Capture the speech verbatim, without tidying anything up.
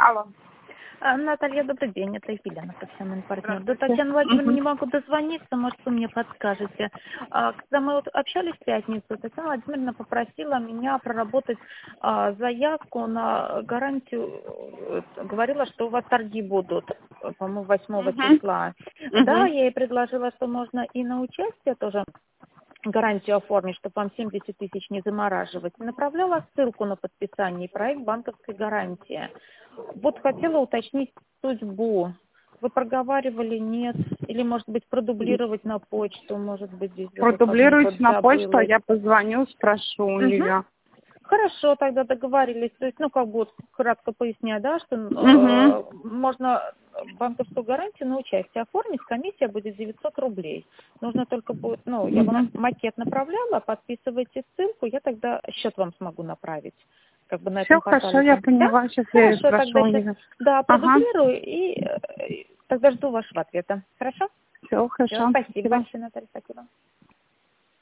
Алло. А, Наталья, добрый день. Это Елена, профессиональный партнер. До Здравствуйте. Татьяны Владимировны Мгм. не могу дозвониться, может, вы мне подскажете. А, Когда мы вот общались в пятницу, Татьяна Владимировна попросила меня проработать а, заявку на гарантию. э, Говорила, что у вас торги будут, э, по-моему, восьмого Мгм. числа. Да, Мгм. я ей предложила, что можно и на участие тоже гарантию оформить, чтобы вам семьдесят тысяч не замораживать. Направляла ссылку на подписание и проект банковской гарантии. Вот хотела уточнить судьбу. Вы проговаривали, нет? Или, может быть, продублировать на почту? Может быть, здесь за выходные Продублируйте на почту, а подзабылась. я позвоню, спрошу у Мгм. нее. Хорошо, тогда договорились. То есть, ну, как бы вот кратко поясняю, да, что Угу. э, можно банковскую гарантию на участие оформить, комиссия будет девятьсот рублей. Нужно только будет, ну, я вам Угу. макет направляла, подписывайте ссылку, я тогда счет вам смогу направить, как бы на Все этом хорошо, портале. я Да? поняла. Сейчас я ее Хорошо, спрошу тогда у сейчас, нее. да, Ага. продублирую и э, тогда жду вашего ответа. Хорошо? Все Все, хорошо. спасибо Спасибо. большое, Наталья, спасибо.